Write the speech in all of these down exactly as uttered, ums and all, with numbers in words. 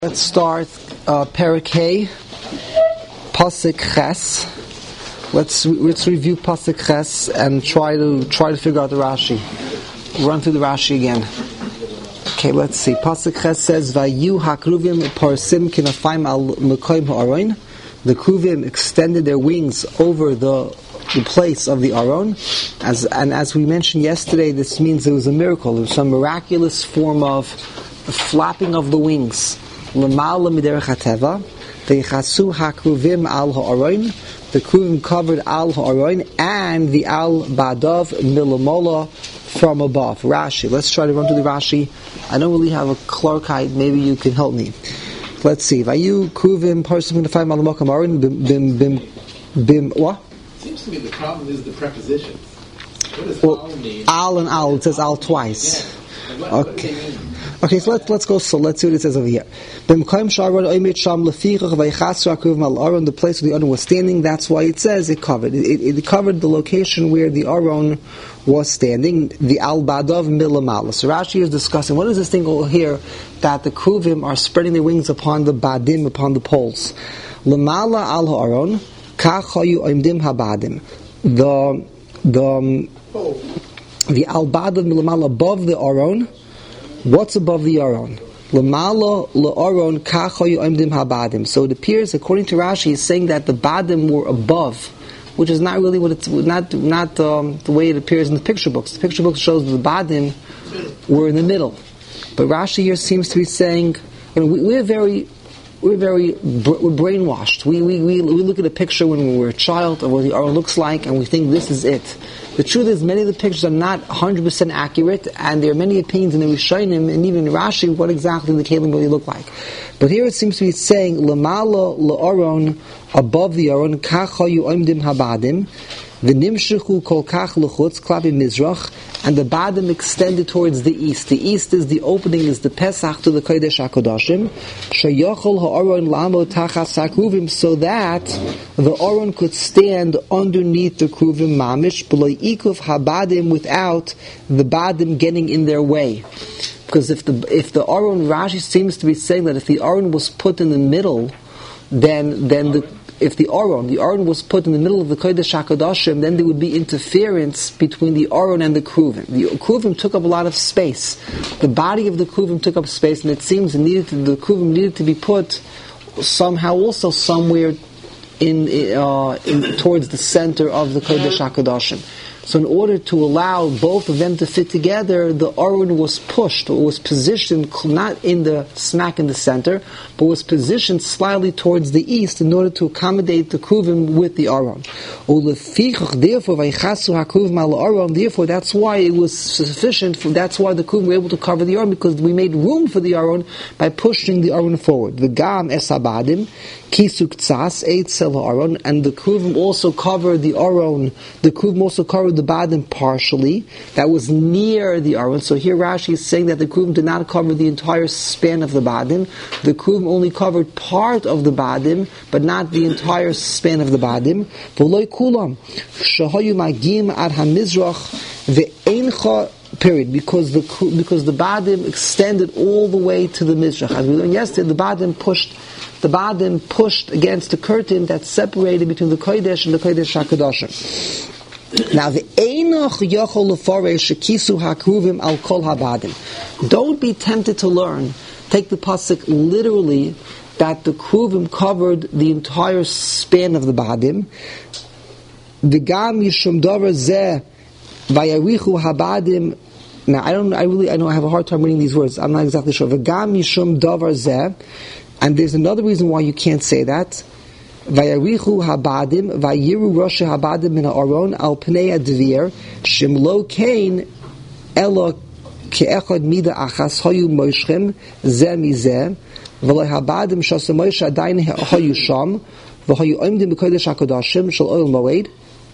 Let's start uh, Perek Hey, Pasuk Ches. Let's let's review Pasuk Ches and try to try to figure out the Rashi. Run through the Rashi again. Okay, let's see. Pasuk Ches says, "Vayu hakruvim parsim kinafayim al mekoyim ha'aron." The kruvim extended their wings over the the place of the aron. As and as we mentioned yesterday, this means there was a miracle. There was some miraculous form of the flapping of the wings. L'ma'ala miderech hateva, v'yichasu hakruvim al ha'aron. The kruvim covered al ha'aron and the al ba'adav milamola from above. Rashi. Let's try to run through the Rashi. I don't really have a clarkite. Maybe you can help me. Let's see. Vayu kruvim parsim kinafayim al mokam aron bim bim bim bim what? Seems to me the problem is the prepositions. What does well, al mean? Al and al. It says al twice. Yeah. What, Okay. What Okay, so let's let's go. So let's see what it says over here. The place where the Aron was standing. That's why it says it covered. It, it, it covered the location where the Aron was standing. The al badav milamala. So Rashi is discussing what is this thing over here that the kruvim are spreading their wings upon the badim, upon the poles. Lamala al ha'aron kachayu oimdim habadim. The the the al badav milamala above the Aron. What's above the Aron? L'mala l'Aron kachoyu oimdim habadim. So it appears, according to Rashi, he's saying that the badim were above, which is not really what it's not not um, the way it appears in the picture books. The picture book shows the badim were in the middle, but Rashi here seems to be saying, you know, we, we're very we're very we're brainwashed. We, we we we look at a picture when we were a child of what the Aron looks like, and we think this is it. The truth is, many of the pictures are not one hundred percent accurate, and there are many opinions in the Rishonim and even in Rashi what exactly the Kalim really look like. But here it seems to be saying, L'mala l'Aron, above the Aron, kachayu oimdim habadim, v'nimshechu kol kach l'chutz, klapi mizrach, and the badim extended towards the east. The east is the opening, is the Pesach to the Kodesh HaKodashim, sheyochol ha'aron la'amod tachas ha'kruvim, so that the Aron could stand underneath the kruvim mamish, b'lo yikuf habadim, without the badim getting in their way. Because if the if the Aron, Rashi seems to be saying that if the Aron was put in the middle, then then the if the Aron, the Aron was put in the middle of the Kodesh HaKodashim, then there would be interference between the Aron and the Kruvim. The Kruvim took up a lot of space. The body of the Kruvim took up space, and it seems it needed to, the Kruvim needed to be put somehow also somewhere in, uh, in towards the center of the Kodesh HaKodashim. So in order to allow both of them to fit together, the Aron was pushed, or was positioned not in the smack in the center, but was positioned slightly towards the east in order to accommodate the kruvim with the Aron. Therefore, therefore, that's why it was sufficient. For, that's why the kruvim were able to cover the Aron, because we made room for the Aron by pushing the Aron forward. V'gam esabadim kisuk tzas eitzel Aron, and the kruvim also covered the Aron. The kruvim also covered the badim partially, that was near the Aron. So here Rashi is saying that the kruvim did not cover the entire span of the badim. The kruvim only covered part of the badim, but not the entire span of the badim. V'loi kulam shahayu magim ad hamizrach ve'eincha, period, because the because the badim extended all the way to the mizrach. As we learned yesterday, the badim pushed the badim pushed against the curtain that separated between the kodesh and the kodesh HaKodashim. Now the Einoch Yochol Lefaresh Shekisu Hakruvim Al Kol Habadim. Don't be tempted to learn. Take the pasuk literally that the kruvim covered the entire span of the badim. V'gam yishum davar zeh vayarichu habadim. Now I don't. I really. I know. I have a hard time reading these words. I'm not exactly sure. V'gam yishum davar zeh. And there's another reason why you can't say that. Vayarichu habadim, vayiru rosha habadim min ha'aron al pnei advir, shimlo kain elo ke'echad mida achas hayu moishchem zeh mizeh, v'lo habadim shasa moish adayin hayu sham, v'hayu oimdim b'kodesh HaKodashim shel oil moed,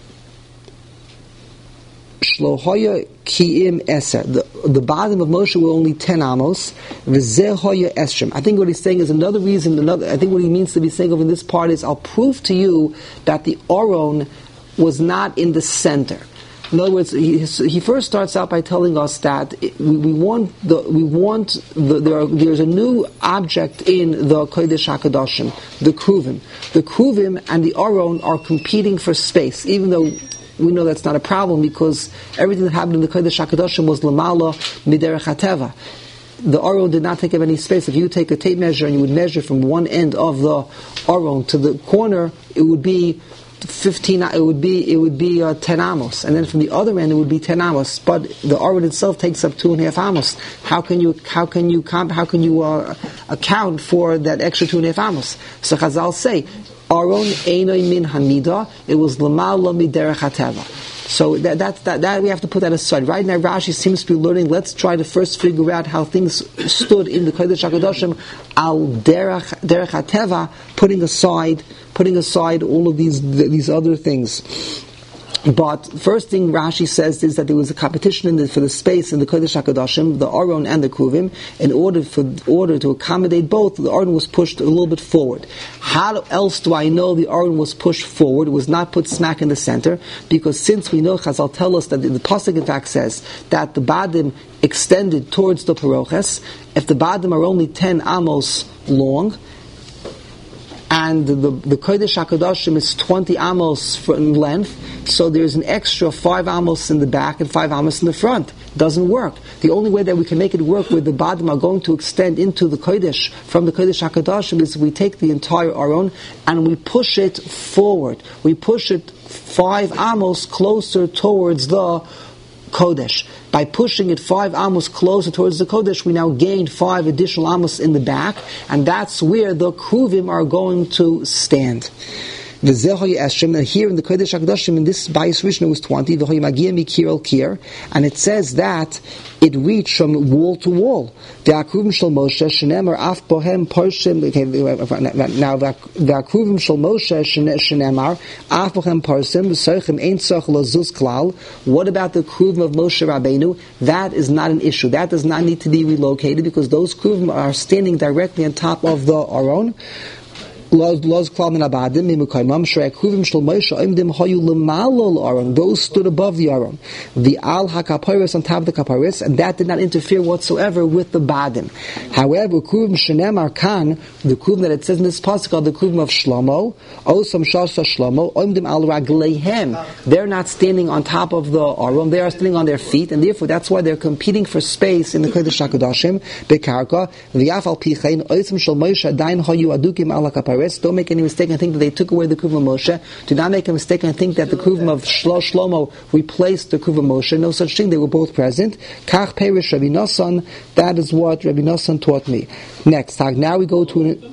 shlohaya ki'im eser. The the bottom of Moshe were only ten amos. V'zehoya esrim. I think what he's saying is another reason. Another. I think what he means to be saying over in this part is, I'll prove to you that the Aron was not in the center. In other words, he, he first starts out by telling us that we, we want the we want the, there are, there's a new object in the Kodesh HaKadoshim, the Kruvim. The Kruvim and the Aron are competing for space, even though we know that's not a problem because everything that happened in the Kodesh HaKadoshim was Lamala Miderech HaTeva. The Aron did not take up any space. If you take a tape measure and you would measure from one end of the Aron to the corner, it would be fifteen. It would be it would be uh, ten amos, and then from the other end it would be ten amos. But the Aron itself takes up two and a half amos. How can you how can you comp, how can you uh, account for that extra two and a half amos? So Chazal say, Aron einoi min hamida. It was lamala miderech hateva. So that, that that that we have to put that aside. Right now, Rashi seems to be learning. Let's try to first figure out how things stood in the Kodesh HaKadoshim al derech derech hateva, putting aside putting aside all of these these other things. But first thing Rashi says is that there was a competition in the, for the space in the Kodesh HaKadoshim, the Aron and the Kruvim. In order for order to accommodate both, the Aron was pushed a little bit forward. How else do I know the Aron was pushed forward? It was not put smack in the center, because since we know, Chazal tell us that the, the pasuk in fact says that the Badim extended towards the Paroches. If the Badim are only ten amos long, and the, the Kodesh HaKadoshim is twenty amos in length, so there's an extra five amos in the back and five amos in the front. It doesn't work. The only way that we can make it work where the Badim are going to extend into the Kodesh, from the Kodesh HaKadoshim, is we take the entire Aron and we push it forward. We push it five amos closer towards the Kodesh. By pushing it five amos closer towards the Kodesh, we now gained five additional amos in the back, and that's where the Kruvim are going to stand. The Zehoy Eshem, and here in the Kodesh HaKadoshim, in this Bayis Rishon was twenty, the Hoy Magia Mikir El Kir, and it says that it reached from wall to wall. The Akruvim Shel Moshe, Shenemar Af Bohem Parshim, now the Akruvim Shel Moshe, Shenemar Af Bohem Parshim, V'Soichem Ein Tzach Lazuz Klal. What about the Kruvim of Moshe Rabbeinu? That is not an issue. That does not need to be relocated, because those Kruvim are standing directly on top of the Aron. Those stood above the Aron. The Al HaKaparis on top of the Kaparis, and that did not interfere whatsoever with the Badim. However, Kruvim Shenemar Kan, the Kruvim that it says in this pasuk called the Kruvim of Shlomo, Osam Shasa Shlomo, Oimdim Al Ragleihem, they're not standing on top of the Aron, they are standing on their feet, and therefore that's why they're competing for space in the Kodesh HaKadoshim, Bekarka, V'yafal Pichein, Osam Shal Moshe, Dain Hayu Adukim Al HaKaparis. Don't make any mistake and think that they took away the Kruvim of Moshe. Do not make a mistake and think that the Kruvim of Shlo Shlomo replaced the Kruvim of Moshe. No such thing. They were both present. Kach Perish Rabbi Nosson. That is what Rabbi Nosson taught me. Next, now we go to an,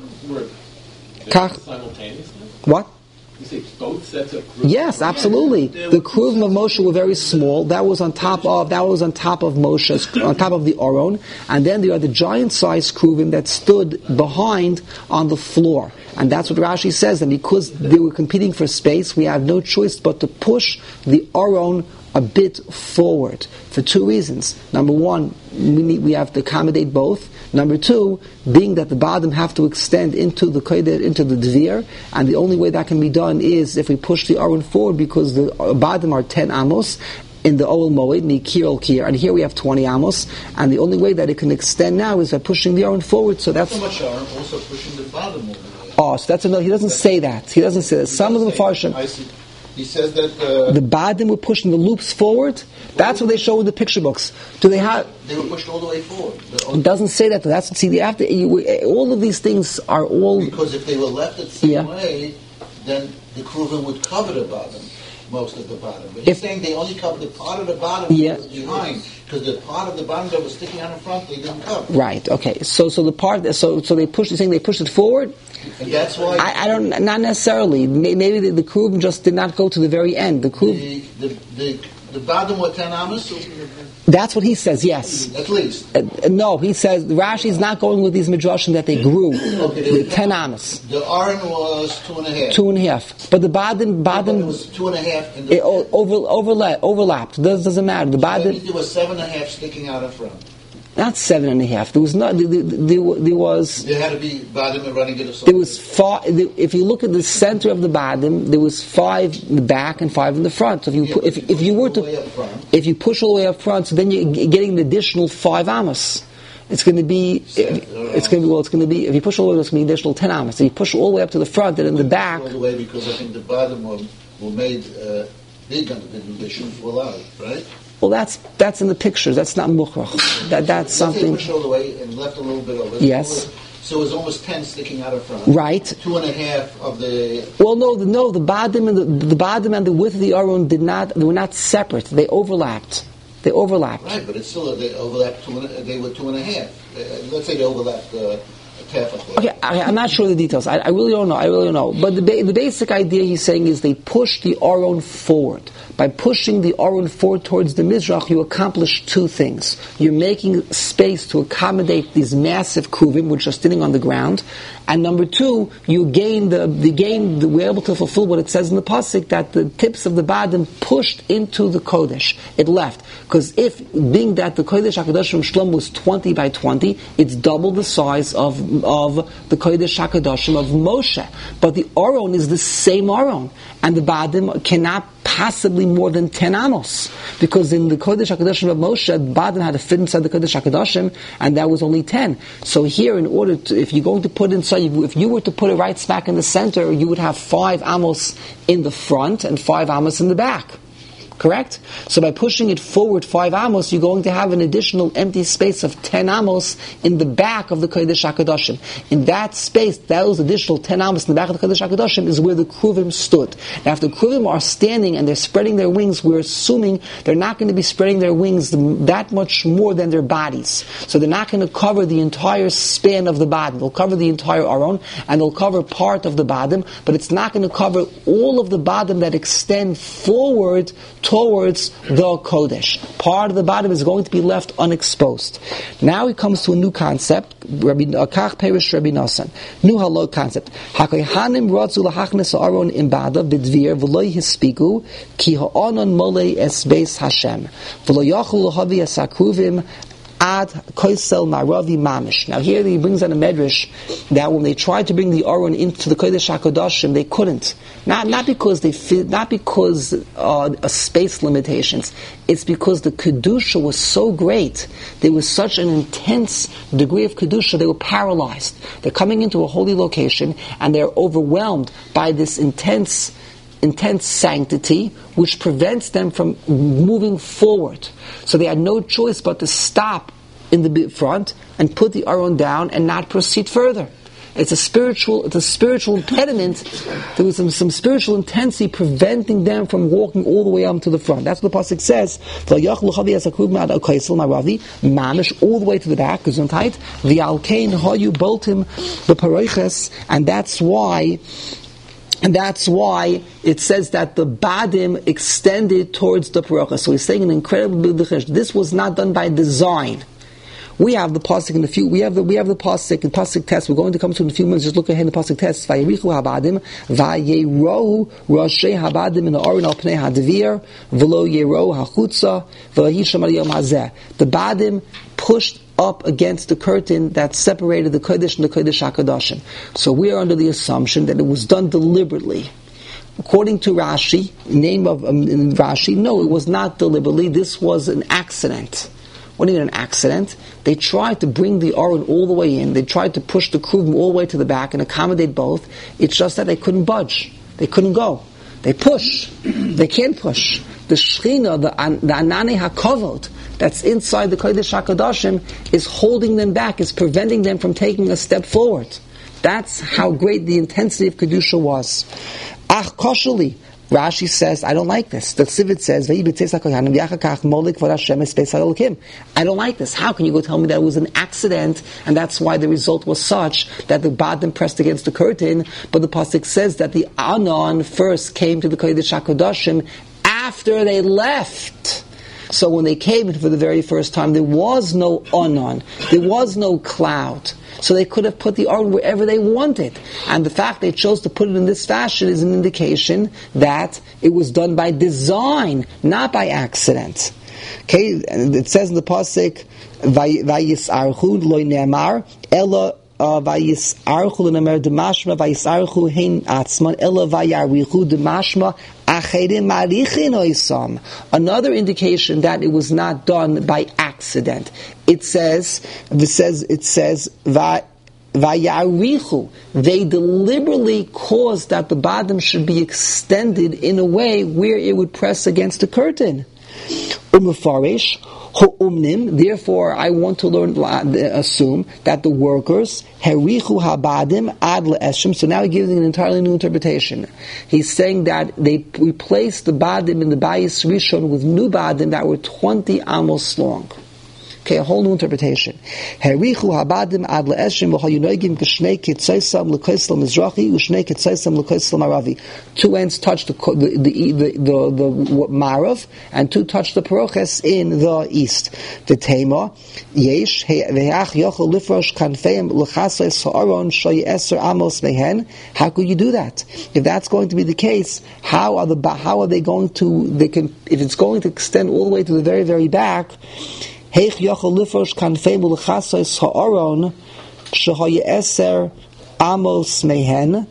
Kach. What? You say both sets of Kruvim? Yes, absolutely. The Kruvim of Moshe were very small. That was on top of that was on top of Moshe's, on top of the Aron, and then there are the giant-sized Kruvim that stood behind on the floor. And that's what Rashi says. And because they were competing for space, we have no choice but to push the Aron a bit forward for two reasons. Number one, we need, we have to accommodate both. Number two, being that the Badim have to extend into the Kodesh, into the Dvir, and the only way that can be done is if we push the Aron forward, because the Badim are ten amos in the Oel Moed, Mikir El Kir, and here we have twenty amos, and the only way that it can extend now is by pushing the Aron forward. So that's so much Aron, also pushing the Badim over. Oh, so that's another. He doesn't say that. He doesn't say that. Some of the Farshim. He says that uh, the Badim were pushing the loops forward. That's what they show in the picture books. Do they have? They were pushed all the way forward. It doesn't say that. That's see. They have to. You, all of these things are all because if they were left the same yeah. way, then the Kruvim would cover the bottom, most of the bottom. But he's saying they only covered the part of the bottom yeah. that was behind, because the part of the bottom that was sticking out in front they didn't cover. Right. Okay. So so the part that, so so they pushed. You're saying they pushed it forward. And that's why I, I don't. Not necessarily. Maybe the, the Kruvim just did not go to the very end. The Kruvim. The, the, the, the bottom were ten amos. That's what he says. Yes. At least. Uh, no, he says Rashi is not going with these midrashim that they grew. Okay, the ten amos. The Aron was two and a half. Two and a half. But the Badim, Badim it was two and a half. In the it over, overlap, overlapped. Does doesn't matter. The so Badim. there was seven and a half sticking out in front. Not seven and a half. There was not. There, there, there was. There had to be badim running in the There was five. If you look at the center of the badim, there was five in the back and five in the front. So if you yeah, pu- if, if you were to if you push all the way up front, so then you're getting an additional five amos. It's going to be. It, it's going to be well. It's going to be. If you push all the way, it's going to be additional ten amos. If you push all the way up to the front and in the back. All the way because I think the badim were, were made uh, big under the they shouldn't fall out, right? Well, that's that's in the pictures. That's not mukhrach. That that's something. Pushed all the way and left a little bit over. Yes. So it was almost ten sticking out of front. Right. Two and a half of the. Well, no, the, no. The badim and the, the badim and the width of the aron did not. They were not separate. They overlapped. They overlapped. Right, but it's still they overlapped. Two and a, they were two and a half. Uh, let's say they overlapped. Uh, Okay, I, I'm not sure of the details. I, I really don't know. I really don't know. But the, ba- the basic idea he's saying is they push the aron forward. By pushing the aron forward towards the mizrach, you accomplish two things. You're making space to accommodate these massive kruvim which are standing on the ground, and number two, you gain the, the gain. The, we're able to fulfill what it says in the pasuk that the tips of the badim pushed into the kodesh. It left because if being that the kodesh hakadosh from Shlomo was twenty by twenty, it's double the size of of the kodesh hakadoshim of Moshe. But the aron is the same aron, and the badim cannot possibly more than ten amos, because in the Kodesh HaKadoshim of Moshe, Badim had to fit inside the Kodesh HaKadoshim, and that was only ten. So here, in order to, if you're going to put inside, if you were to put it right smack in the center, you would have five amos in the front and five amos in the back. Correct? So by pushing it forward five amos, you're going to have an additional empty space of ten amos in the back of the Kodesh HaKadoshim. In that space, those additional ten amos in the back of the Kodesh HaKadoshim is where the Kruvim stood. Now if the Kruvim are standing and they're spreading their wings, we're assuming they're not going to be spreading their wings that much more than their bodies. So they're not going to cover the entire span of the Badim. They'll cover the entire Aron, and they'll cover part of the Badim, but it's not going to cover all of the Badim that extend forward towards the Kodesh. Part of the bottom is going to be left unexposed. Now he comes to a new concept. Rabbi Kach Perish Rabbi Nosson. New halal concept. Hakohanim ratzu lahachnes aron imbada b'dvir v'lo yispiku ki ha'onon molei es beis Hashem v'lo yachol lahavi es hakruvim ad koisel maravi mamish. Now here he brings on a medrash that when they tried to bring the Aron into the Kodesh HaKadoshim, they couldn't. Not not because they fit, not because uh, of space limitations. It's because the kedusha was so great. There was such an intense degree of kedusha. They were paralyzed. They're coming into a holy location and they're overwhelmed by this intense. intense sanctity, which prevents them from moving forward. So they had no choice but to stop in the front and put the Aron down and not proceed further. It's a spiritual, it's a spiritual impediment. There was some, some spiritual intensity preventing them from walking all the way up to the front. That's what the pasuk says. Mamish, all the way to the back. Gesundheit. V'alkein hayu boltim b'paroiches, and that's why. And that's why it says that the badim extended towards the parocha. So he's saying an incredible b'dichesh. This was not done by design. We have the pasuk in the few. We have the we have the pasuk in pasuk test. We're going to come to in a few minutes. Just look ahead in the pasuk test. Vayirichu habadim vayerohu rashei habadim in the aron al pnei hadvir v'lo yerohu hachutza v'layisham al yom hazeh. The badim pushed up against the curtain that separated the Kodesh and the Kodesh HaKadoshim. So we are under the assumption that it was done deliberately. According to Rashi, name of um, Rashi, no, it was not deliberately. This was an accident. What do you mean an accident? They tried to bring the Aron all the way in. They tried to push the Kruvim all the way to the back and accommodate both. It's just that they couldn't budge. They couldn't go. They push. They can't push. The Shechina, the, the Anane HaKavod, that's inside the Kodesh HaKadoshim, is holding them back, is preventing them from taking a step forward. That's how great the intensity of Kedusha was. Ach koshali. Rashi says, I don't like this. The Tzivit says, I don't like this. How can you go tell me that it was an accident and that's why the result was such that the badim pressed against the curtain, but the pasuk says that the Anon first came to the Kodesh HaKadoshim after they left. So when they came in for the very first time, there was no Anon, there was no cloud. So they could have put the Aron wherever they wanted. And the fact they chose to put it in this fashion is an indication that it was done by design, not by accident. Okay, and it says in the pasuk, vayisarchu loy ne'amar ela vayisarchu l'ne'amar demashma vayisarchu hein atzman ela vayarichu demashma acherim marichin oisam. Another indication that it was not done by accident. It says, it says, it says, Vayarichu, they deliberately caused that the bottom should be extended in a way where it would press against the curtain. Umefarish, ho'umnim, therefore I want to learn, assume that the workers, herichu habadim ad le'eshim, so now he gives an entirely new interpretation. He's saying that they replaced the badim in the Bayis Rishon with new badim that were twenty amos long. Okay, a whole new interpretation. Herichu habadim ad le'eshim v'hayunogim k'shnei kitzaysam l'koyslam mizrachi u'shnei kitzaysam l'koyslam maravi. Two ends touch the the the the, the, the marav, and two touch the paroches in the east. The tema yesh ve'ach yochel lifrosh kanfeim l'chasei ha'aron shoy eser amos mehen. How could you do that? If that's going to be the case, how are the how are they going to? They can if it's going to extend all the way to the very very back. Heich yochel lifrosh kanfeim l'chasei ha'aron shoy eser amos mehen.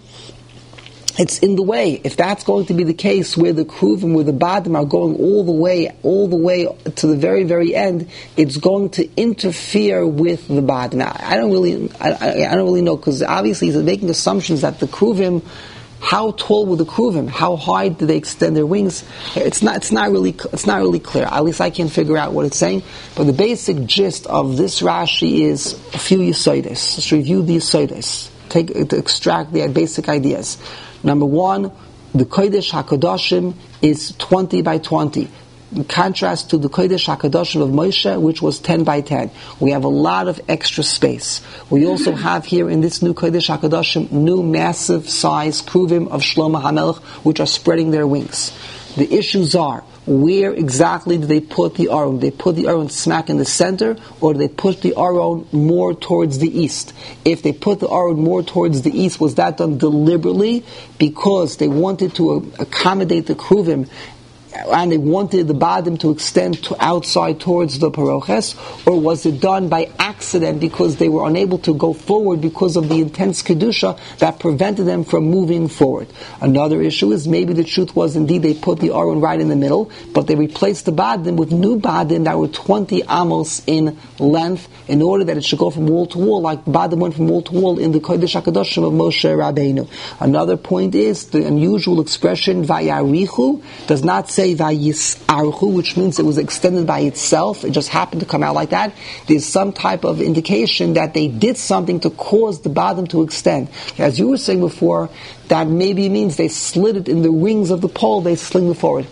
It's in the way. If that's going to be the case, where the kruvim, where the badim are going all the way, all the way to the very, very end, it's going to interfere with the badim. Now, I don't really, I, I don't really know, because obviously he's making assumptions that the kruvim, how tall were the kruvim? How high did they extend their wings? It's not, it's not really, it's not really clear. At least I can't figure out what it's saying. But the basic gist of this Rashi is a few yisodes. Let's review the yisodes. Take to extract the basic ideas. Number one, the Kodesh HaKadoshim is twenty by twenty. In contrast to the Kodesh HaKadoshim of Moshe, which was ten by ten. We have a lot of extra space. We also have here in this new Kodesh HaKadoshim, new massive size kruvim of Shlomo HaMelech, which are spreading their wings. The issues are, where exactly do they put the Aron? They put the Aron smack in the center, or do they put the Aron more towards the east? If they put the Aron more towards the east, was that done deliberately because they wanted to accommodate the kruvim and they wanted the badim to extend to outside towards the paroches, or was it done by accident because they were unable to go forward because of the intense kedusha that prevented them from moving forward? Another issue is maybe the truth was indeed they put the aron right in the middle, but they replaced the badim with new badim that were twenty amos in length in order that it should go from wall to wall, like badim went from wall to wall in the Kodesh HaKadoshim of Moshe Rabbeinu. Another point is the unusual expression vayarichu does not say vayisarchu, which means it was extended by itself. It just happened to come out like that. There's some type of indication that they did something to cause the bottom to extend. As you were saying before, that maybe means they slid it in the rings of the pole, they sling it forward.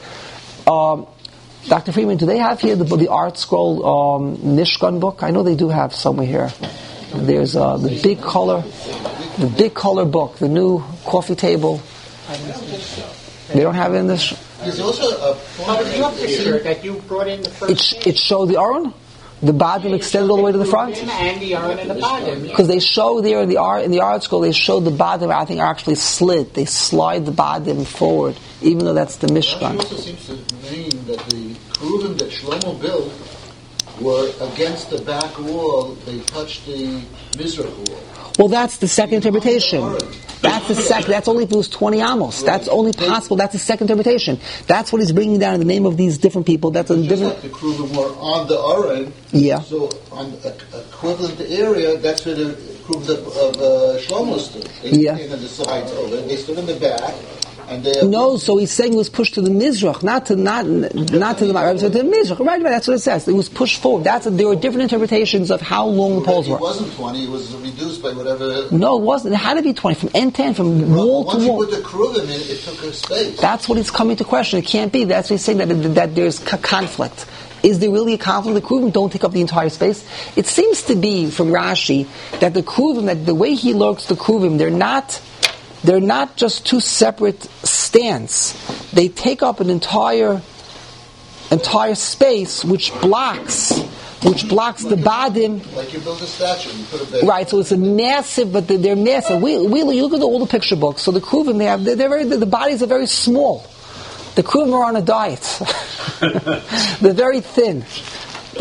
Um, Doctor Freeman, do they have here the, the Art Scroll um, Mishkan book? I know they do have somewhere here. There's uh, the big color, the big color book, the new coffee table. They don't have it in this. There's also a point here that you brought in the first. It, sh- it showed the Aron, the bottom extended all the way to the front, and the Aron and the bottom. Because they show there in the art in the Art Scroll, they showed the bottom. I think are actually slid. They slide the bottom forward, even though that's the Mishkan. It also seems to mean that the kruvim that Shlomo built were against the back wall. They touched the Mizrach wall. Well, that's the second interpretation. That's the second. That's only if it was twenty amos. That's only possible. That's the second interpretation. That's what he's bringing down in the name of these different people. That's a just different. Like the kruvim were on the Aron. Yeah. So on the equivalent area, that's where the kruvim of uh, Shlomo stood. They Yeah. came on the sides of it. They stood in the back. And they No, so he's saying it was pushed to the Mizrach, not to not not to the Ma'arav, to the Mizrach. Right, right. That's what it says. It was pushed forward. That's a, there were different interpretations of how long the poles were. It wasn't twenty. It was reduced by whatever. No, it wasn't. It had to be twenty from end to end, from Well, wall once to wall. you put the kruvim in, it took a space. That's what he's coming to question. It can't be. That's what he's saying, that that there's a conflict. Is there really a conflict? The kruvim don't take up the entire space. It seems to be from Rashi that the kruvim, that the way he looks the kruvim, they're not. They're not just two separate stands. They take up an entire entire space which blocks which blocks the badim. Like you build a statue, you put a base. Right, so it's a massive, but they're, they're massive. We, we, you look at all the picture books. So the kruvim, they have, they're, they're very, the bodies are very small. The kruvim are on a diet. They're very thin.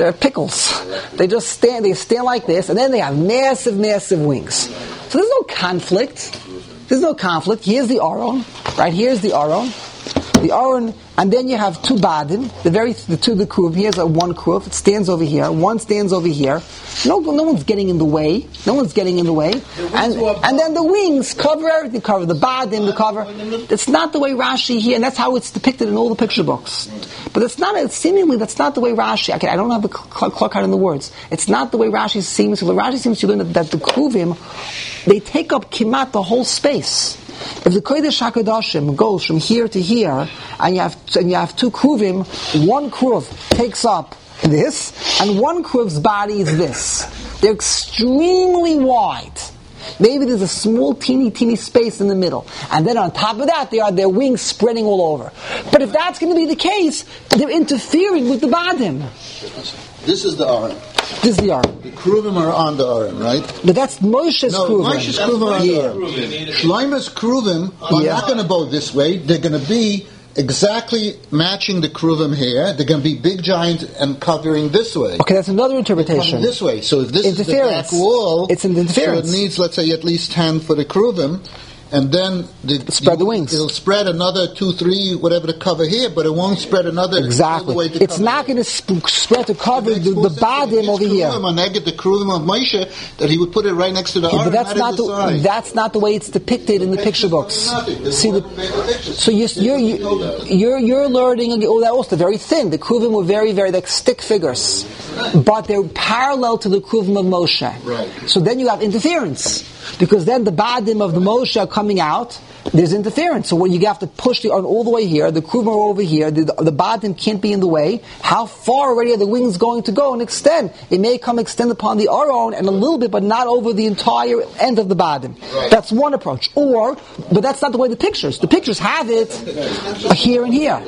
they're pickles. They just stand, they stand like this, and then they have massive, massive wings. So there's no conflict. There's no conflict. Here's the Aron, right? Here's the Aron. The Aron, and then you have two badim, the very, the two, the kruv. Here's a one kruv. It stands over here. One stands over here. No, no one's getting in the way. No one's getting in the way. And, and then the wings cover everything. Cover the badim, the cover. It's not the way Rashi here, and that's how it's depicted in all the picture books. But it's not, it's seemingly, that's not the way Rashi, okay, I don't have the clock out in the words. It's not the way Rashi seems to, Rashi seems to learn that, that the kruvim, they take up kimat the whole space. If the Kodesh HaKadoshim goes from here to here, and you have and you have two kruvim, one kruv takes up this, and one kruv's body is this. They're extremely wide. Maybe there's a small, teeny, teeny space in the middle, and then on top of that, they are their wings spreading all over. But if that's going to be the case, they're interfering with the badim. This is the Aron. This is the Aron. The kruvim are on the Aron, right? But that's Moshe's no, kruvim. Moshe's kruvim are on the Aron. Shlomo's kruvim are yeah. not going to go this way. They're going to be exactly matching the kruvim here. They're going to be big, giant, and covering this way. Okay, that's another interpretation. This way. So if this is the back wall, it's an interference. So it needs, let's say, at least ten for the kruvim. And then the, spread the you, wings. It'll spread another two, three, whatever to cover here, but it won't spread another. Exactly. Way to it's not going to sp- spread to cover the, the badim over here. The kruvim of Moshe, that he would put it right next to the okay, Aron. But that's not the, the that's not the way it's depicted in the picture books. See the so you're you're, you're you're learning. Oh, that was the very thin. The kruvim were very very like stick figures, but they're parallel to the kruvim of Moshe. Right. So then you have interference. Because then the badim of the Moshe are coming out, there's interference. So when you have to push the Aron all the way here, the kruvim are over here, the, the badim can't be in the way. How far already are the wings going to go and extend? It may come extend upon the Aron and a little bit, but not over the entire end of the badim. Right. That's one approach. Or, but that's not the way the pictures. The pictures have it here and here.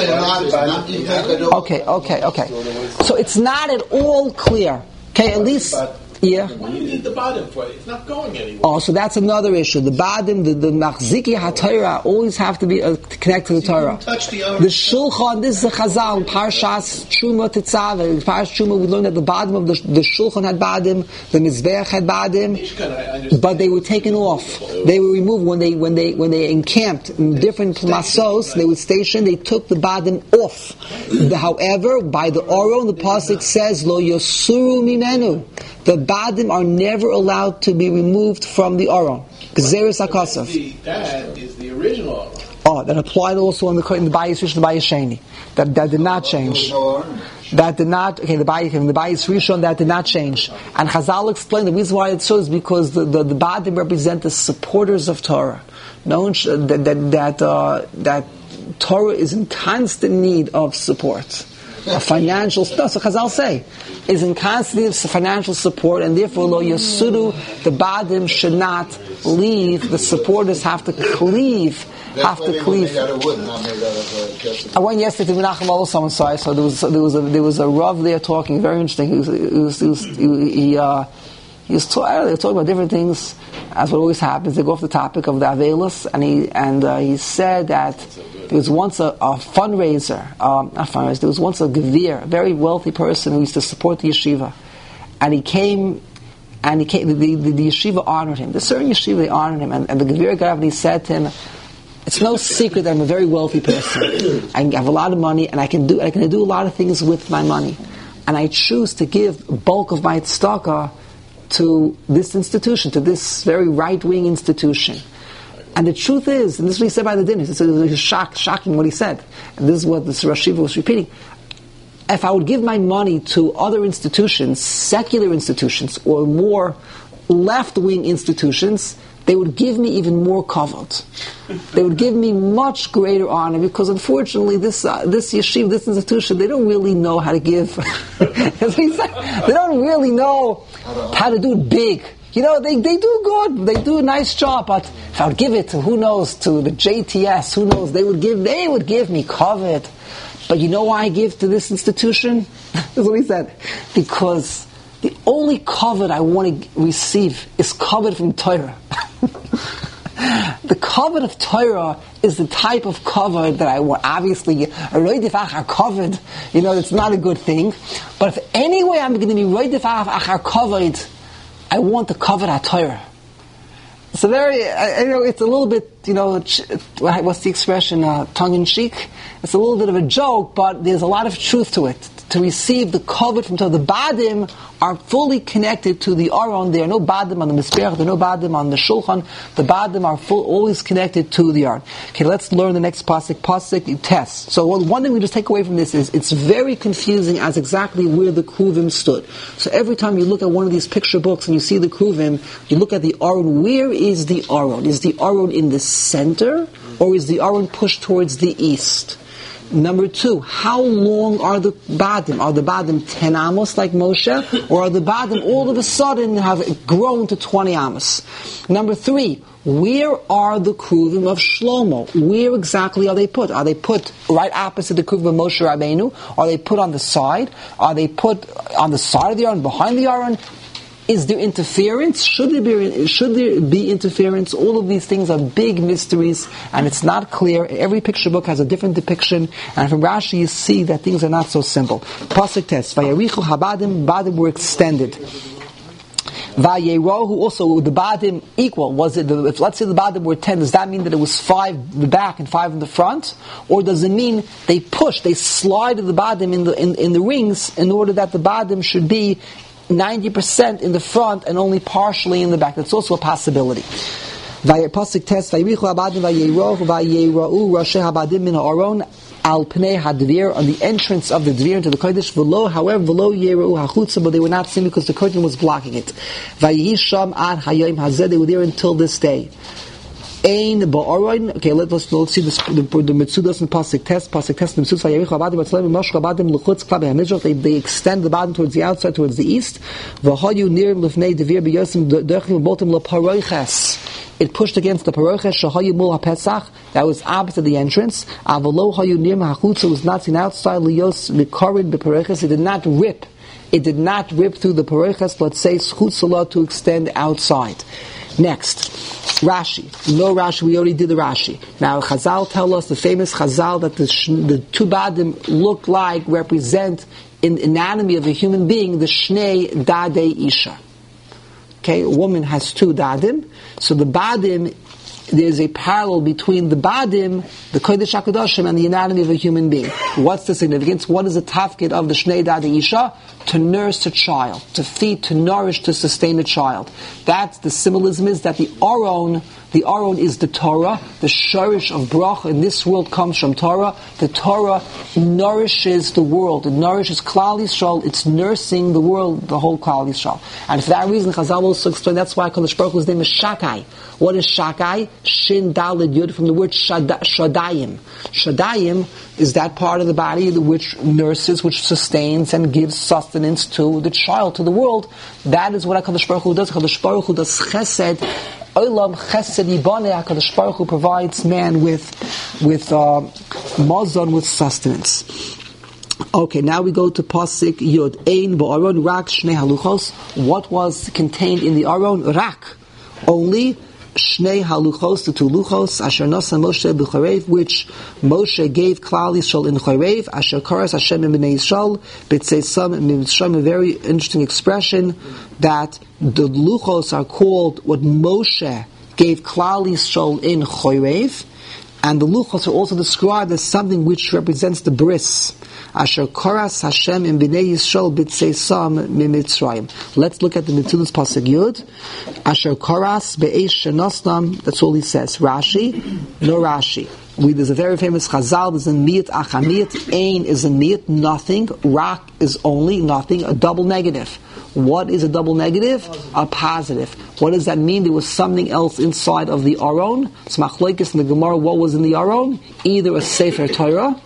Okay, okay, okay. So it's not at all clear. Okay, at least... Yeah. What do you need the badim for? It's not going anywhere. Oh, so that's another issue. The badim, the, the machziki ha-Torah always have to be uh, connected to the Torah. The, the shulchan, this is a chazal, Parshas Truma Tetzav, Parshas Truma, we learned that the bottom of the, the shulchan had badim, the mizbeach had badim, but they were taken off. They were removed when they when they when they encamped in different masos. They would station. They took the badim off. However, by the Aron, the pasuk says lo yosuru mimenu. The badim are never allowed to be removed from the Aron. Gzeres HaKasav. That is the original Aron. Oh, that applied also in the in the Bayis Rishon, the Bayis Sheni. That that did not change. That did not. Okay, the Bayis the Bayis Rishon that did not change. And Chazal explained the reason why it's so is because the the, the badim represent the supporters of Torah. No one should, that that that, uh, that Torah is in constant need of support. A financial, no, so Chazal say, is in constant need of financial support, and therefore, lo yasudu, the badim should not leave. The supporters have to cleave, have to cleave. I went yesterday to Menachem also, I'm sorry, so there was there was a there was a Rav there talking, very interesting. He was, he was, he was, he, he, uh, he was talk, they were talking about different things, as what always happens. They go off the topic of the Avelis, and he and uh, he said that there was once a, a fundraiser, um, not fundraiser, there was once a gevir, a very wealthy person who used to support the yeshiva. And he came, and he came, the, the, the yeshiva honored him. The certain yeshiva, they honored him. And, and the gevir got up and he said to him, it's no secret that I'm a very wealthy person. I have a lot of money, and I can do, I can do a lot of things with my money. And I choose to give a bulk of my tzedakah to this institution, to this very right-wing institution. And the truth is, and this is what he said by the dinner, it was shock, shocking what he said, and this is what the Rosh Yeshiva was repeating. If I would give my money to other institutions, secular institutions, or more left-wing institutions, they would give me even more kavod. They would give me much greater honor, because unfortunately this uh, this yeshiva, this institution, they don't really know how to give. As he said, they don't really know how to do it big. You know, they, they do good, they do a nice job, but if I would give it to, who knows, to the J T S, who knows, they would give, they would give me kavod. But you know why I give to this institution? That's what he said. Because the only kavod I want to receive is kavod from Torah. the covet of Torah is the type of covet that I want. Obviously, a roidif achar covet, you know, it's not a good thing. But if anyway I'm going to be roidif achar covet, I want the covet of Torah. It's a very, you know, it's a little bit, you know, what's the expression, uh, tongue-in-cheek? It's a little bit of a joke, but there's a lot of truth to it. To receive the covet from Torah, the badim are fully connected to the aron. There are no badim on the mizbeach, there are no badim on the shulchan. The badim are full, always connected to the aron. Okay, let's learn the next pasuk. Pasuk test. So one thing we just take away from this is it's very confusing as exactly where the kruvim stood. So every time you look at one of these picture books and you see the kruvim, you look at the aron. Where is the aron? Is the aron in the center, or is the aron pushed towards the east? Number two, how long are the badim? Are the badim ten amos like Moshe, or are the badim all of a sudden have grown to twenty amos? Number three, where are the kruvim of Shlomo? Where exactly are they put? Are they put right opposite the kruvim of Moshe Rabbeinu? Are they put on the side? Are they put on the side of the aron, behind the aron? Is there interference? Should there be should there be interference? All of these things are big mysteries, and it's not clear. Every picture book has a different depiction, and from Rashi you see that things are not so simple. Pasuk test: Vayarichu habadim, badim were extended. Vayerohu, also the badim equal. Was it? The, if let's say the badim were ten, does that mean that it was five in the back and five in the front, or does it mean they pushed, they slided the badim in the in, in the rings in order that the badim should be ninety percent in the front and only partially in the back? That's also a possibility. Pasuk test: Vayirichu habadim vayerohu vayerau rashi habadim min ha'aron al pnei hadvir, on the entrance of the dvir into the kodesh. V'lo, however, v'lo yerau hachutza, but they were not seen because the curtain was blocking it. Vayihi sham ad hayom hazeh, they were there until this day. Ein ba'aron. Okay, let us let's see the the, the Mitzudas and Pasuk test. Pasuk test. The Mitzudas vayerichu habadim atzleim mashka habadim l'chutz klab ha'mizrach. They they extend the badim towards the outside, towards the east. V'hayu nir l'fnei devir b'yosim derchim botim l'paroiches. It pushed against the paroiches shahayu mul ha'pesach. That was opposite the entrance. Avalo hayu nir ma'achutza, was not seen outside liyos mikorid b'paroiches. It did not rip. It did not rip through the paroiches. Let's say schutzalah to extend outside. Next, Rashi. No Rashi, we already did the Rashi. Now, Chazal tell us, the famous Chazal, that the, sh- the two badim look like, represent in the anatomy of a human being, the Shnei Dadei Isha. Okay, a woman has two dadim, so the badim, there's a parallel between the badim, the Kodesh HaKadoshim, and the anatomy of a human being. What's the significance? What is the tafkid of the Shnei Dadei Isha? To nurse a child, to feed, to nourish, to sustain a child. That's the symbolism, is that the Aron, the Aron is the Torah, the shorish of bracha in this world comes from Torah. The Torah nourishes the world, it nourishes Klal Yisrael, it's nursing the world, the whole Klal Yisrael. And for that reason, Chazal also explained, that's why Kadosh Baruch Hu's name is Shakai. What is Shakai? Shin Daled Yud, from the word shada, Shadayim. Shadayim is that part of the body which nurses, which sustains and gives sustenance to the child, to the world. That is what HaKadosh Baruch Hu does. HaKadosh Baruch Hu does chesed. Olam chesed yiboneh. HaKadosh Baruch Hu provides man with with uh, mazon, with sustenance. Okay, now we go to Pasuk Yud. Ein ba'aron rak shnei haluchos. What was contained in the aron? Rak. Only Shnei haluchos, the two luchos, asher nasa Moshe b'chorev, which Moshe gave Klal Yisrael in Chorev, asher karas Hashem b'nei Yisrael, b'tzeisam b'mitzrayim, a very interesting expression that the luchos are called what Moshe gave Klal Yisrael in Chorev, and the luchos are also described as something which represents the bris. Asher karas Hashem in b'nei Yisrael b'tzeisam mimitzrayim. Let's look at the Mitzudas Pasuk Yud. Asher karas be'esh shenosnam. That's all he says. Rashi, no Rashi. We, there's a very famous Chazal. There's a miyat achamiyat. Ein is a miyat, nothing. Rak is only nothing. A double negative. What is a double negative? A positive. What does that mean? There was something else inside of the aron. It's machlokes in the Gemara. What was in the aron? Either a sefer Torah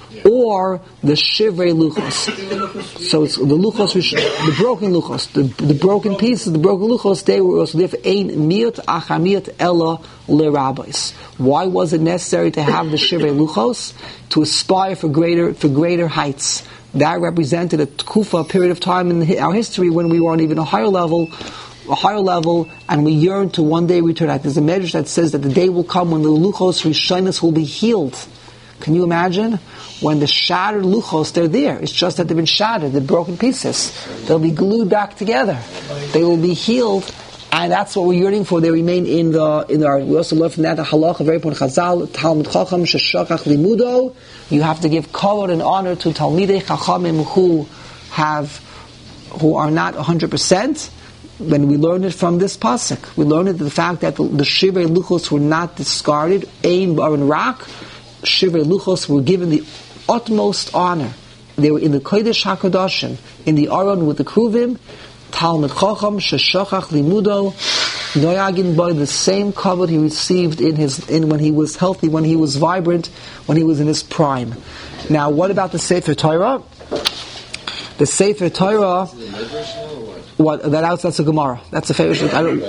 or the shivrei luchos. So it's the luchos, the broken luchos, the, the broken pieces, the broken luchos, they were also there for ein miyat achamiyat ella lerabais. Why was it necessary to have the shivrei luchos? To aspire for greater for greater heights. That represented a tkufa, a period of time in our history when we were on even a higher level, a higher level, and we yearn to one day return. There's a medrash that says that the day will come when the luchos rishonos will be healed. Can you imagine? When the shattered luchos, they're there. It's just that they've been shattered, they're broken pieces. They'll be glued back together. They will be healed, and that's what we're yearning for. They remain in the in our. We also learn from that a halacha, very important chazal, Talmud Chacham sheshachach limudo. You have to give kavod and honor to Talmidei Chachamim who have, who are not one hundred percent. When we learn it from this pasuk, we learn it the fact that the, the shivrei luchos were not discarded. Ein baron rak. Shivrei luchos were given the utmost honor. They were in the Kodesh HaKadoshim, in the Aron with the Kruvim, Talmud Chacham, Sheshachach Limudo, Noyagin by the same kavod he received in his in when he was healthy, when he was vibrant, when he was in his prime. Now, what about the Sefer Torah? The Sefer Torah, what that out that's a Gemara. That's a favorite. I don't.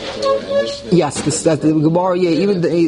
Yes, this, that's the Gemara. Yeah, even the,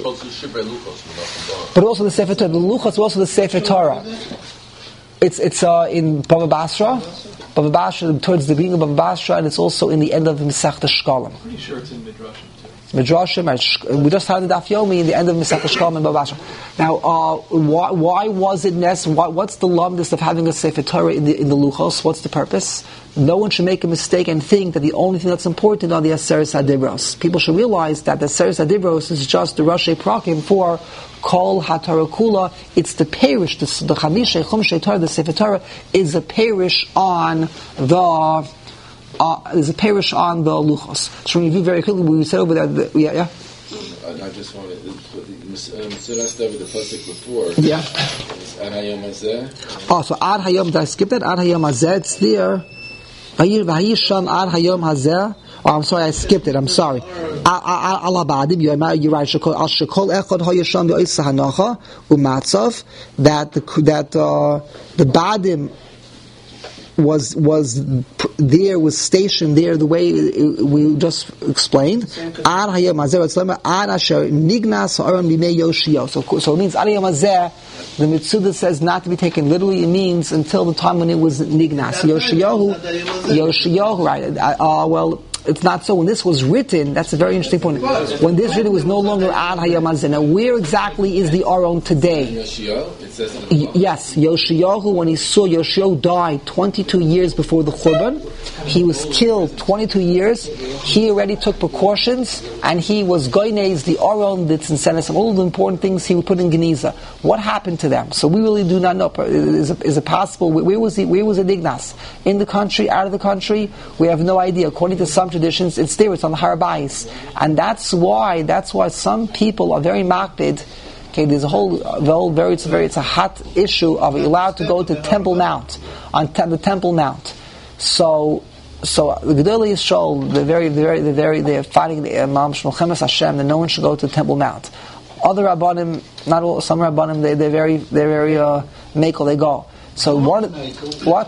the but also the Sefer Torah. The Luchos, also the Sefer Torah. It's it's uh, in Bava Basra, Bava Basra towards the beginning of Bava Basra, and it's also in the end of the Masechta Shkalim. I'm pretty sure it's in Midrashim too. Midrashim, we just had the Daf Yomi in the end of Masechta Shkalim and Bava Basra. Now, uh, why, why was it necessary? Why, what's the lumdus of having a Sefer Torah in the in the Luchos? What's the purpose? No one should make a mistake and think that the only thing that's important are the Aseres HaDibros. People should realize that the Aseres HaDibros is just the Rashi Prakim for Kol HaTorah Kula. It's the parish, the, the Chamisha, Chumshei Torah, the Sefer Torah is a parish on the uh, is a parish on the Luchos. So when you view very quickly, we said over there, the, yeah, yeah. I, I just wanted to put the Mitzvah with the pasuk before. Yeah. It's Ad Hayom Hazeh. Oh, so Ad Hayom, did I skip that? Ad Hayom Hazeh, it's there. Vayisham Ad Hayom Hazeh. Oh, I'm sorry, I skipped it. I'm sorry. Al Abadim, you're right. Al Shekol Echad Hayisham Yoisa Hanacha Umatzav. That the that uh, the Badim was was there, was stationed there the way we just explained. Ad Hayom Hazeh Tzlema Ad Asher Nignas Ha'aron B'nei Yoshio. So so it means Ad Hayom Hazeh. The Mitzuda says not to be taken literally. It means until the time when it was Nignas. Yoshiyahu, Yoshiyahu, right? Uh, well, it's not so. When this was written, that's a very interesting point. When this written, it was no longer Ad Hayom Hazeh. Now, where exactly is the Aron today? Y- yes, Yoshiyahu, when he saw Yoshiyahu die twenty-two years before the Churban, he was killed twenty-two years. He already took precautions, and he was goynez the Aron, the Tzimtzum, all of the important things he would put in Geniza. What happened to them? So we really do not know. Is it, is it possible? Where was he, where was it Ignas? In the country, out of the country? We have no idea. According to some traditions, it's there. It's on the Har Bayis, and that's why. That's why some people are very makpid. Okay, there's a whole, the whole very, it's a very, it's a hot issue of allowed to go to Temple Mount on te- the Temple Mount. So, so the Gedolei Yisrael, the very, the very, the very, they're fighting the Imam Shmulchemes Hashem that no one should go to Temple Mount. Other Rabbanim, not all, some Rabbanim, they, they're very, they're very uh, makel. They go. So one, what?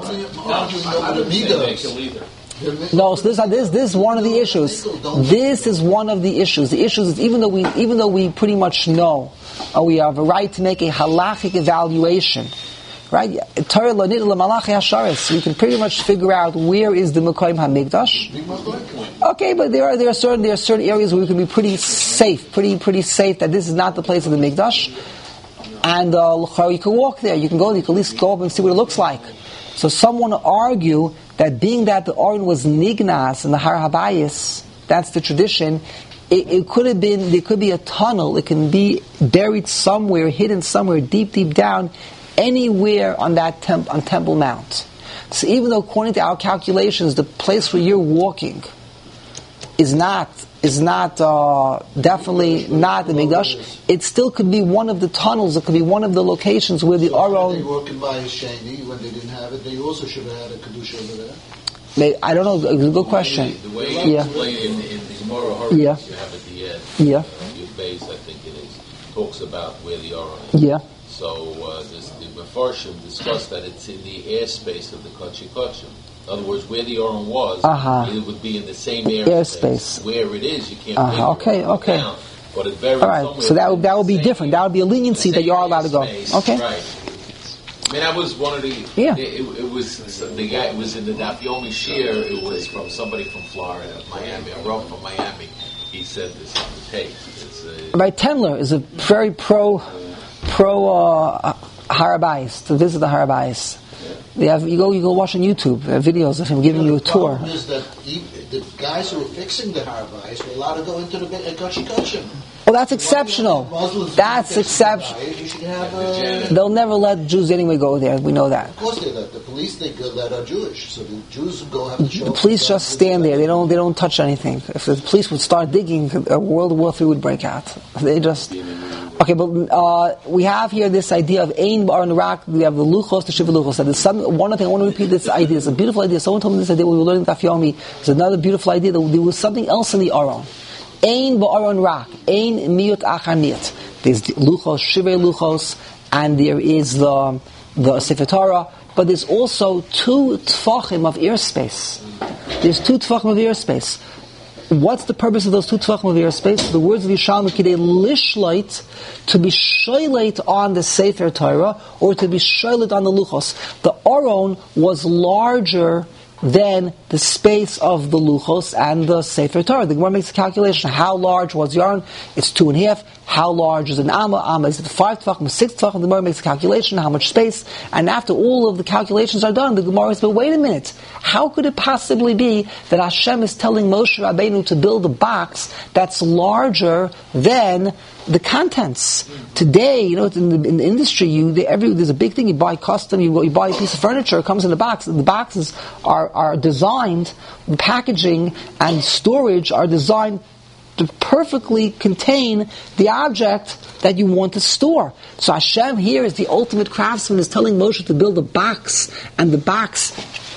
No, so this, this, this is one of the issues. This is one of the issues. The issues is even though we, even though we pretty much know, uh, we have a right to make a halachic evaluation, right? Torah l'nid l'malachi hasharis. We can pretty much figure out where is the Mekayim HaMikdash. Okay, but there are there are certain there are certain areas where we can be pretty safe, pretty pretty safe that this is not the place of the Mikdash, and uh, you can walk there. You can go. You can at least go up and see what it looks like. So someone argue that being that the Aron was Nignas in the Har Habayis, that's the tradition, it, it could have been, there could be a tunnel, it can be buried somewhere, hidden somewhere, deep, deep down, anywhere on that temp, on Temple Mount. So even though according to our calculations, the place where you're walking is not, is not, uh, definitely not the Mikdash, it still could be one of the tunnels, it could be one of the locations where the Aron... They were walking by Sheni when they didn't have it, they also should have had a Kedusha over there. I don't know, it's a good question. The way you yeah. explain it in, in the Gemara Horowitz, yeah. you have at the end, yeah. your base, I think it is, talks about where the Aron is. Yeah. So uh, this, the Mefarshim discussed that it's in the airspace of the Kodesh Kodashim. In other words, where the Aron was, uh-huh. it would be in the same airspace. airspace. Where it is, you can't uh-huh. Okay, okay. Down, but it's very all right, so that would, that would be different. That would be a leniency that you are allowed to go. Okay. Right. I mean, that was one of the. Yeah. It, it was the guy. It was in the Daf Yomi Shir. It was from somebody from Florida, Miami. A Rav from Miami. He said this on the tape. Uh, Rabbi Tendler is a very pro pro uh, Harabais to visit the Harabais. They have you go you go watch on YouTube. There are videos of him giving you, know, you a tour. The problem is that he, the guys who were fixing the Harabais were allowed to go into the Kochi Kochim. Well, that's exceptional. That's exceptional. Uh, They'll never let Jews anyway go there. We know that. Of course they let. The police they go that are Jewish, so the Jews go have to show. The police just stand there. They don't. They don't touch anything. If the police would start digging, a World War Three would break out. They just. Okay, but uh, we have here this idea of Ein Bar and Rak. We have the Luchos, the Shiva Luchos. There's some one other thing I want to repeat. This idea. It's a beautiful idea. Someone told me this idea when we were learning Daf Yomi. It's another beautiful idea that there was something else in the Aron. Ein ba'aron rak, ein miut achanit. There's the luchos, shivei luchos, and there is the the Sefer Torah. But there's also two tfachim of airspace. There's two tfachim of airspace. What's the purpose of those two tfachim of airspace? The words of Yishalmi kidei lishleit, to be shoyleit on the Sefer Torah or to be shoyleit on the luchos. The Aron was larger than the space of the Luchos and the Sefer Torah. The Gemara makes a calculation. How large was Yarn? It's two and a half. How large is an Amma? Amma is it five Tvachim, six Tvachim? The Gemara makes a calculation. How much space? And after all of the calculations are done, the Gemara says, but wait a minute. How could it possibly be that Hashem is telling Moshe Rabbeinu to build a box that's larger than the contents? Today, you know, in the, in the industry, you they, every, there's a big thing. You buy custom, you, you buy a piece of furniture, it comes in a box. The boxes are, are designed, the packaging and storage are designed to perfectly contain the object that you want to store. So Hashem here is the ultimate craftsman, is telling Moshe to build a box, and the box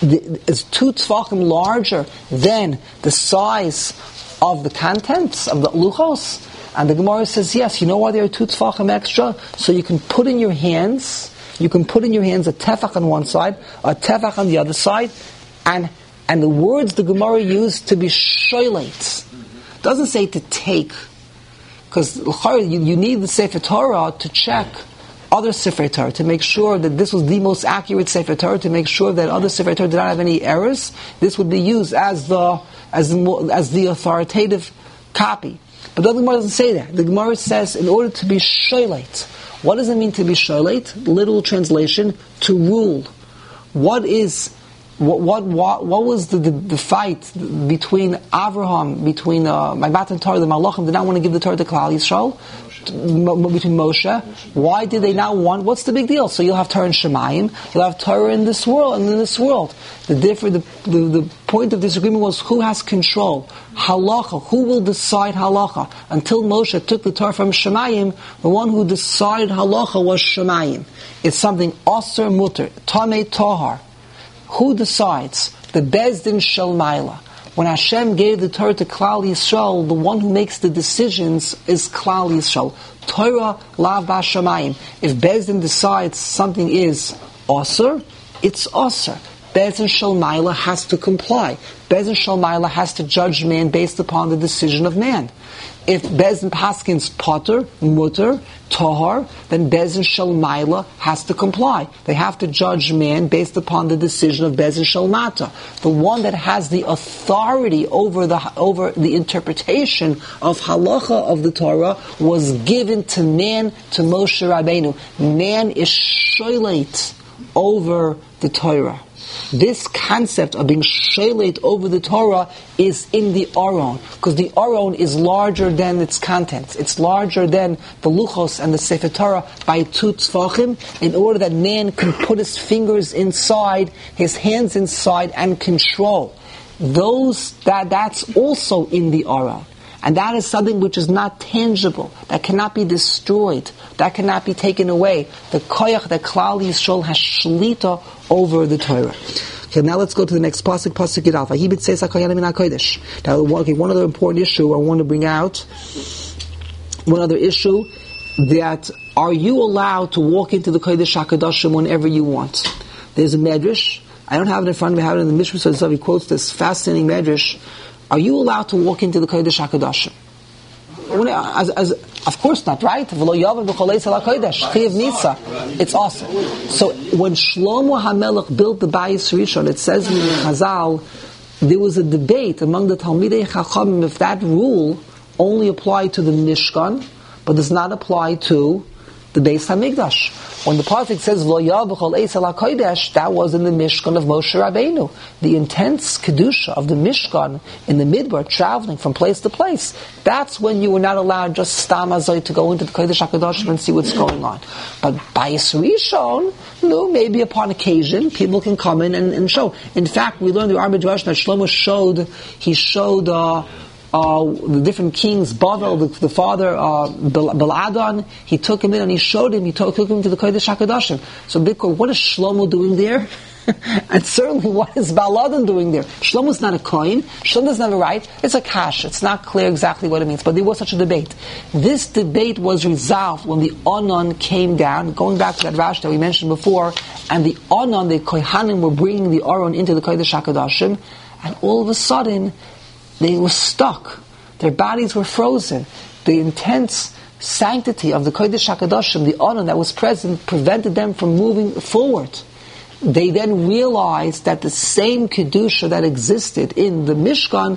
is two tefachim larger than the size of the contents of the luchos. And the Gemara says, yes, you know why there are two tefachim extra? So you can put in your hands, you can put in your hands a tefach on one side, a tefach on the other side, and and the words the Gemara used to be shoyleit. Doesn't say to take, because you, you need the Sefer Torah to check other Sefer Torah, to make sure that this was the most accurate Sefer Torah, to make sure that other Sefer Torah did not have any errors. This would be used as the as the, as the authoritative copy. But the Gemara doesn't say that. The Gemara says, in order to be shoyleit, what does it mean to be shoyleit? Literal translation, to rule. What is What, what what what was the, the, the fight between Avraham, between uh, Ma'at and Torah? The Malachim did not want to give the Torah to Klal Yisrael, Moshe. between Moshe. Why did they not want? What's the big deal? So you'll have Torah in Shemayim, you'll have Torah in this world, and in this world. The different the, the, the point of disagreement was who has control, halacha. Who will decide halacha? Until Moshe took the Torah from Shemayim, the one who decided halacha was Shemayim. It's something aser muter, tamei tahar. Who decides? The Bezdin Shel Maila. When Hashem gave the Torah to Klal Yisrael, the one who makes the decisions is Klal Yisrael. Torah lav b'shamayim. If Bezdin decides something is osir, it's osir. Bezdin Shel Maila has to comply. Bezdin Shel Maila has to judge man based upon the decision of man. If Bezdin Paskins potter, mutter, tahar, then Bezdin Shel Maila has to comply. They have to judge man based upon the decision of Bezdin Shel Mata. The one that has the authority over the over the interpretation of halacha of the Torah was given to man, to Moshe Rabbeinu. Man is shoyleit over the Torah. This concept of being shoyleit over the Torah is in the Aron, because the Aron is larger than its contents. It's larger than the Luchos and the Sefer Torah by two tzvachim, in order that man can put his fingers inside, his hands inside, and control. Those that that's also in the Aron. And that is something which is not tangible, that cannot be destroyed, that cannot be taken away. The koyach that Klal Yisrael has shlita over the Torah. Okay, now let's go to the next pasuk, pasuk Yud Alef. Vayibit seis hakoyanim min hakodesh. Now, okay, one other important issue I want to bring out. One other issue, that are you allowed to walk into the Kodesh HaKadoshim whenever you want? There's a medrash. I don't have it in front of me. I have it in the Mishra. So he quotes this fascinating medrash. Are you allowed to walk into the Kodesh HaKadoshim? as, as, of course not, right? It's awesome. So when Shlomo HaMelech built the Bayis Rishon, it says in Chazal, there was a debate among the Talmidei Chachamim if that rule only applied to the Mishkan, but does not apply to the Beis HaMikdash. When the pasuk says Lo Yavachol Eis Al HaKodesh, that was in the Mishkan of Moshe Rabbeinu. The intense kedusha of the Mishkan in the Midbar, traveling from place to place. That's when you were not allowed just stam azay to go into the Kodesh HaKadoshim and see what's going on. But Bayis Rishon, no, maybe upon occasion people can come in and, and show. In fact, we learned the Arba Dvash that Shlomo showed. He showed. Uh, Uh, the different kings, Bavel, the, the father, uh, Baladon, he took him in and he showed him, he took, took him to the Kodesh HaKadoshim. So, Bikkur, what is Shlomo doing there? And certainly, what is Baladon doing there? Shlomo's not a Kohen, Shlomo doesn't have a right, it's a kash, it's not clear exactly what it means, but there was such a debate. This debate was resolved when the Onan came down, going back to that Rash that we mentioned before, and the Onan, the Kohanim, were bringing the Aron into the Kodesh HaKadoshim, and all of a sudden, they were stuck. Their bodies were frozen. The intense sanctity of the Kodesh HaKadoshim, the honor that was present, prevented them from moving forward. They then realized that the same Kedusha that existed in the Mishkan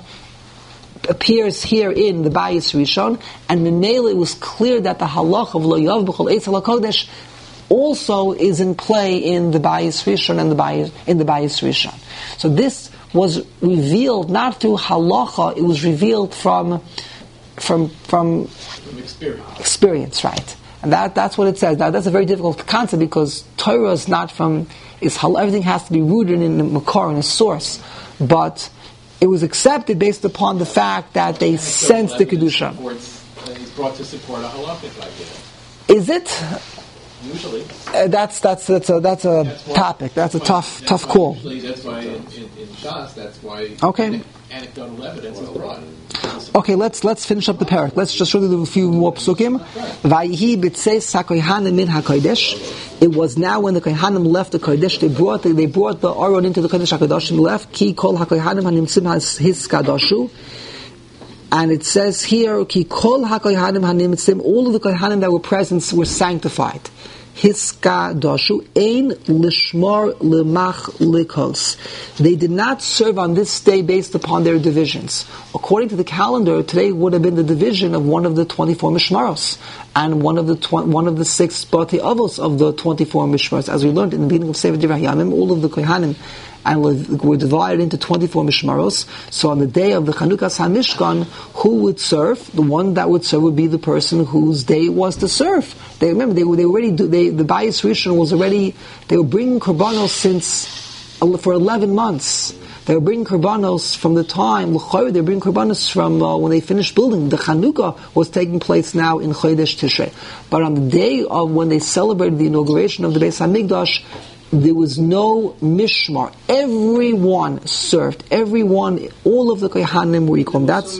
appears here in the Bayis Rishon, and Memele, it was clear that the halach of Lo Yav B'chol Eitz HaKodesh also is in play in the Bayis Rishon and the Bayis, in the Bayis Rishon. So this was revealed not through halacha; it was revealed from from from, from experience. Experience, right? And that that's what it says. Now that's a very difficult concept because Torah is not from is halal. Everything has to be rooted in the makor, in a source. But it was accepted based upon the fact that they sensed the kedusha. He's brought to support a halachic idea. Is it? Usually, uh, that's that's that's a that's a that's why, topic. That's, that's a why, tough that's tough call. Usually, that's why in, in, in Shas, that's why okay. anecdotal evidence is brought. Okay, let's let's finish up the parak. Let's just really do a few more psukim. Vayihi b'tzeis hakohanim min hakodesh. It was now when the kohanim left the kodesh, they brought the, they brought the aron into the kodesh hakodesh. Left ki kol hakohanim hanimtzim his kadoshu. And it says here, ki kol hakohanim hanimtzim, all of the kohanim that were present were sanctified. Hiskadoshu ein lishmar lemach likos. They did not serve on this day based upon their divisions. According to the calendar, today would have been the division of one of the twenty-four mishmaros and one of the tw- one of the six bati avos of the twenty-four mishmaros. As we learned in the beginning of Sefer Divrei Hayamim, all of the kohanim and were divided into twenty-four mishmaros. So on the day of the Chanukas HaMishkan, who would serve? The one that would serve would be the person whose day was to serve. They remember they were they already do, they the Bayis Rishon was already they were bringing korbanos since for eleven months. They were bringing korbanos from the time they were bringing korbanos from uh, when they finished building. The Chanukah was taking place now in Chodesh Tishrei, but on the day of when they celebrated the inauguration of the Beis Hamikdash, there was no mishmar. Everyone served. Everyone, all of the kohanim were equal. That's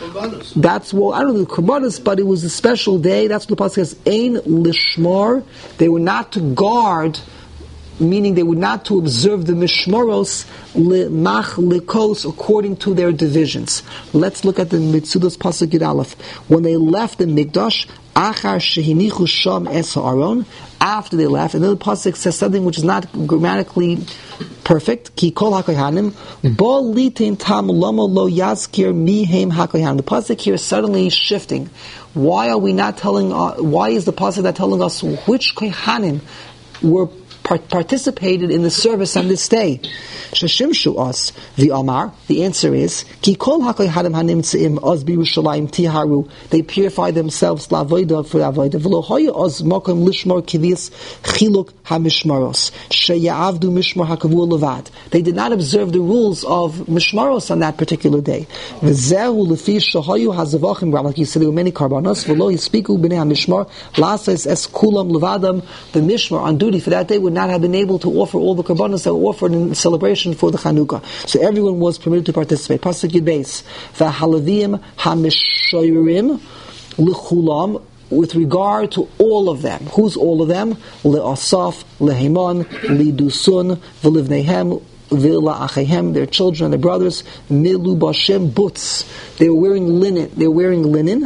so that's well. I don't know the korbanos, but it was a special day. That's what the pasuk says. Ein lishmar. They were not to guard, meaning they were not to observe the mishmaros lemach likos according to their divisions. Let's look at the Mitzudas pasuk Yud Aleph. When they left the Mikdash, achar shehinichu sham es ha'aron. After they left, and then the pasuk says something which is not grammatically perfect. Ki kol hakohanim bo litin tam lama lo yazkir mihem hakohanim. The pasuk here is suddenly shifting. Why are we not telling? Uh, why is the pasuk not telling us which kohanim were part- participated in the service on this day? Sheshimshu us the Amar. The answer is Ki kol hakohanim hanimtzeim az b'Yerushalayim tiharu. They purify themselves lavoida for avoida. V'lo hoya az makom lishmor kivis chiluk hamishmaros sheyavdu mishmar hakavu levad. They did not observe the rules of mishmaros on that particular day. V'zehu lefi shahayu hazavachim ram. Like you said, there were many karbanos. V'lo yispiku b'nei hamishmar lasas es kulam levadam. The mishmar on duty for that day would not have been able to offer all the karbanos that were offered in celebration for the Chanukah. So everyone was permitted to participate. Pasuk Yud Beis. V'halavim hamishoyrim l'chulam. With regard to all of them. Who's all of them? Le'asaf, le'heman, le'dusun, v'livnehem, v'la'achehem, their children and their brothers, milu bashem butz. They were wearing linen. They were wearing linen.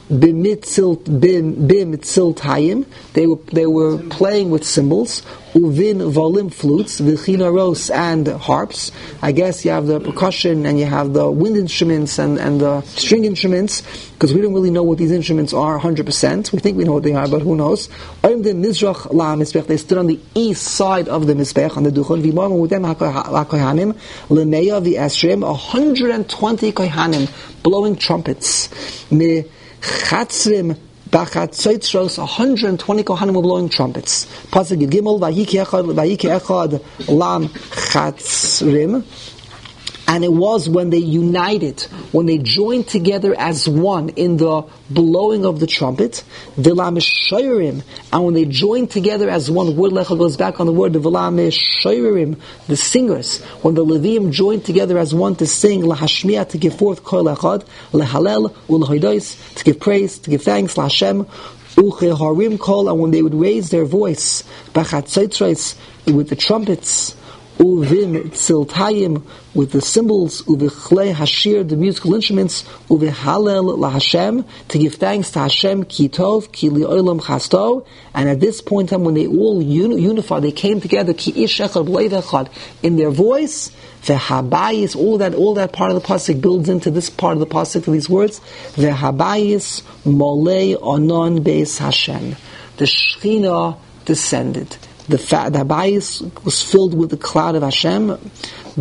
bimitzil bimitzil tayim. They were they were playing with cymbals. Uvin volim flutes, v'chinaros and harps. I guess you have the percussion and you have the wind instruments and, and the string instruments, because we don't really know what these instruments are one hundred percent. We think we know what they are, but who knows? They stood on the east side of the Mizbech, on the Duchon, v'imam with them ha-kohanim, l'meya v'esrim, one hundred twenty kohanim, blowing trumpets. Me-chatzrim Bachatzoitros, one hundred twenty kohanim were blowing trumpets. Pasuk Gimel, Vayiki echad, Vayiki echad lam chatzrim. And it was when they united, when they joined together as one in the blowing of the trumpet, Vilamishayrim, and when they joined together as one, word lecha goes back on the word, the Vilamishayrim, the singers, when the Leviim joined together as one to sing, Lahashmiya, to give forth Kol Echad, Lehalel, Ulhoidois, to give praise, to give thanks, Lahashem, Ucheharim Kol, and when they would raise their voice, Bachatzoitros, with the trumpets, Uvim tziltayim, with the cymbals, uvichlei hashir, the musical instruments, uvihalel laHashem, to give thanks to Hashem, ki tov, ki li'olam chasto. And at this point in time, when they all uni- unified, they came together, ki ish echad b'leiv echad, in their voice, vehabayis, all that, all that part of the pasuk builds into this part of the pasuk of these words, vehabayis molei onon beis Hashem. The Shekhinah descended. The fa- the Habayis was filled with the cloud of Hashem, and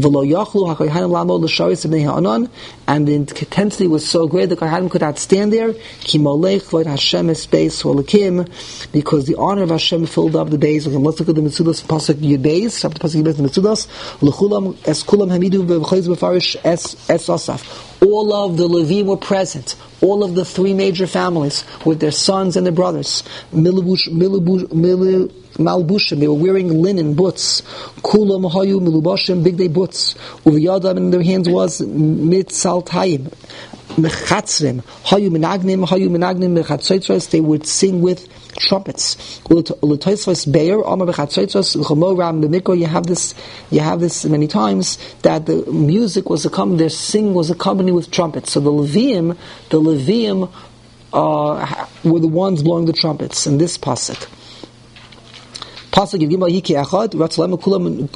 the intensity was so great that Kohanim could not stand there, because the honor of Hashem filled up the days. Let's look at the Mitzudas pasuk Yud Beis, chapter pasuk Yud Beis, the Mitzudas. All of the Levim were present. All of the three major families with their sons and their brothers. Milubush, milubush, milu, malbushim. They were wearing linen boots. Kulam hayu milubashim, big day boots. Uviyadam, in their hands was mitzaltayim. Mechatzrim. Hayu minagnim, hayu minagnim mechatzoitros. They would sing with trumpets. Uletoisvos beir, Amar b'chatzoitros, Chomo ram b'mikro. You have this, you have this many times, that the music was accompanied, their sing was accompanied with trumpets. So the Leviim, the Leviim uh, were the ones blowing the trumpets in this pasuk. Pasuk Yigimah Yiki Echad, Ratzalem Kulam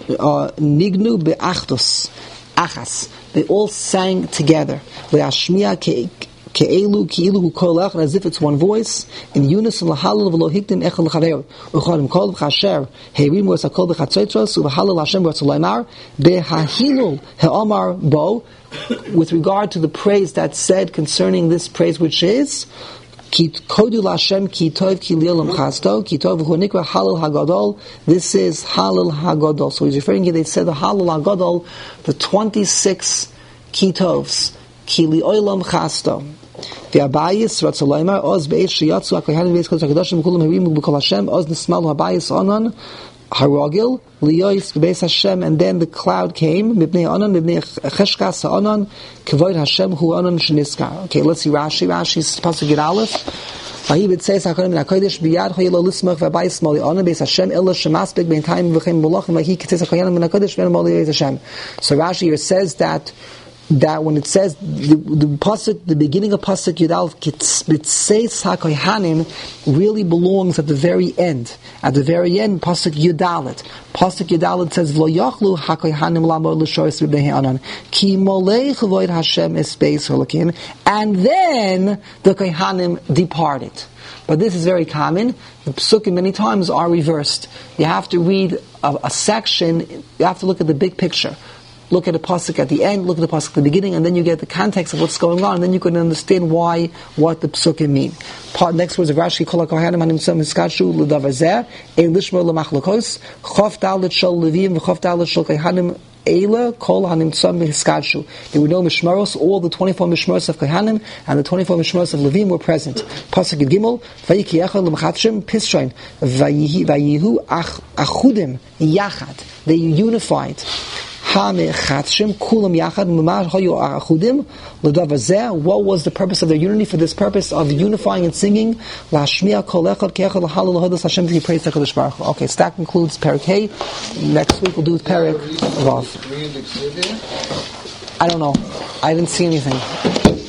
Nignu be'achdos, achas. They all sang together. Le'ashmiya ke'elu ki'ilu kol echad, as if it's one voice, in unison. Lahalal v'lo hikdim echad l'chaver. U'chadim kol v'chasher heirim was hakol v'chatzoitros u'v'halal Hashem v'ratzalaymar be'hahilul he'amar bo. With regard to the praise that's said concerning this praise, which is Ki kodu Hashem ki tov ki li'olam chasto ki tov v'hu nikra halal hagadol. This is halal hagadol. So he's referring here. They said the halal hagadol, the twenty-six ki tovs ki li'olam chasto. The Abayis Ratzalaymar Oz Beish Shiyatzu Akohanim Beis Kodesh Hakadoshim Kulam Harim B'Kol Hashem Oz Nismal Habayis Onan Haragil Liyois Beis Hashem, and then the cloud came Mibnei Onan Mibnei Cheshkas Onan Kavod Hashem Hu Onan Sheniska. Okay, let's see Rashi. Rashi's pasuk Yud Aleph. Vayibit says Hakadosh Min Hakodesh Biyad Chayilo Lismach Vabayis Mali Onan Beis Hashem Ella Shemaspek Ben Taim V'Chem Molachim Vahi Kitzes Hakodesh Min Hakodesh Ben Mali Beis Hashem. So Rashi here says that that when it says the, the pasuk, the beginning of pasuk Yudal Kitseis HaKohanim really belongs at the very end. At the very end, pasuk Yudalit. Pasuk Yudalit says V'lo yachlu HaKohanim lamor l'shoris v'bnei Anan ki molei chavoid Hashem espeis holakim, and then the Kohanim departed. But this is very common. The psukim many times are reversed. You have to read a, a section. You have to look at the big picture. Look at the pasuk at the end, look at the pasuk at the beginning, and then you get the context of what's going on, and then you can understand why, what the psukim mean. Part, next words of Rashi, Kol HaKohanim Hanim Tzom Hiskachu L'davar Zeh, Ein Lishmor L'Machlokos, Chof Dalet Shel Levim, V'chof Dalet Shel Kohanim Eila, Kol Hanim Tzom Hiskachu. There were no Mishmaros, all the twenty-four Mishmaros of Kohanim, and the twenty-four Mishmaros of Levim were present. Pasuk Yud Gimel, Vayiki Echad L'Mchatshim, Pisrain, Vayihu Achudim, Yachad. They unified. What was the purpose of their unity? For this purpose of unifying and singing, okay, so that concludes Perek Hey. Next week we'll do Perek Vav. I don't know. I didn't see anything.